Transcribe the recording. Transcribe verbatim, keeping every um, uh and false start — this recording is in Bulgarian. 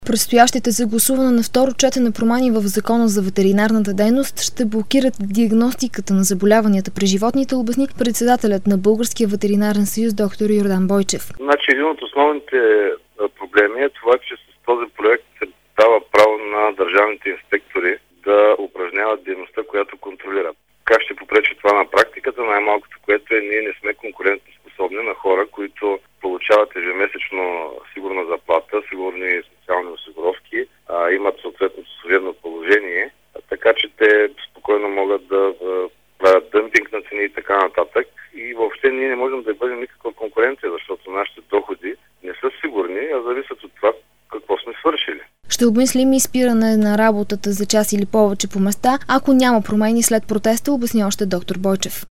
Предстоящите за гласуване на второ четене промени в Закона за ветеринарната дейност ще блокират диагностиката на заболяванията при животните, обясни председателят на Българския ветеринарен съюз доктор Йордан Бойчев. Значи един от основните проблеми е това, че с този проект се дава право на държавните инспектори да упражняват дейността, която контролират. Как ще попречи това на практиката? Най-малкото, което е, ние не сме конкурентно способни на хора, които получават ежемесечно сигурна заплата, сигурни социални осигуровки, а, имат съответно служебно положение, а, така че те спокойно могат да а, правят дъмпинг на цени и така нататък. И въобще ние не можем да бъдем никаква конкуренция, защото нашите доходи не са сигурни, а зависят от това какво сме свършили. Ще обмислим и спиране на работата за час или повече по места, ако няма промени след протеста, обясни още доктор Бойчев.